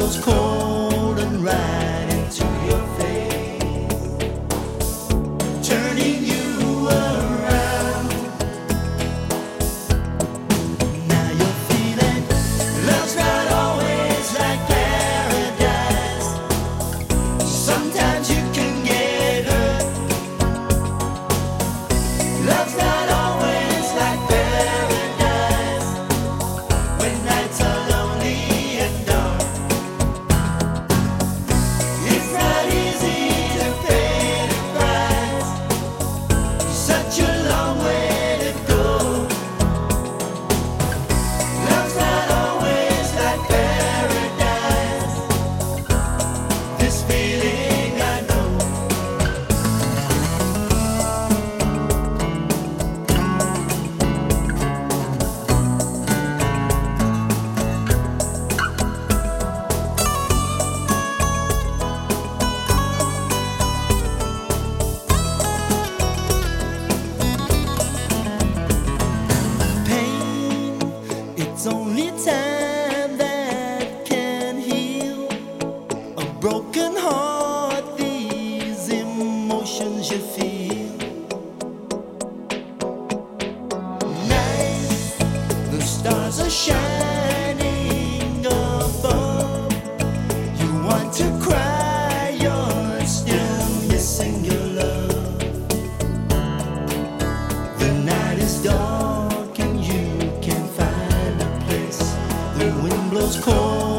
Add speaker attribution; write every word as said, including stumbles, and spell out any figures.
Speaker 1: blows cold and right into your face, turning you around. Now you're feeling love's not always like paradise. Sometimes you can get hurt. Love's not always like paradise when nights are lonely and dark. It's not easy to pay the price. Such a long way to go. Love's not always like paradise. This feeling I know. Pain, it's only time that can heal a broken heart. These emotions you feel. Night, the stars are shining above. You want to cry, you're still missing your love. The night is dark and you can't find a place. The wind blows cold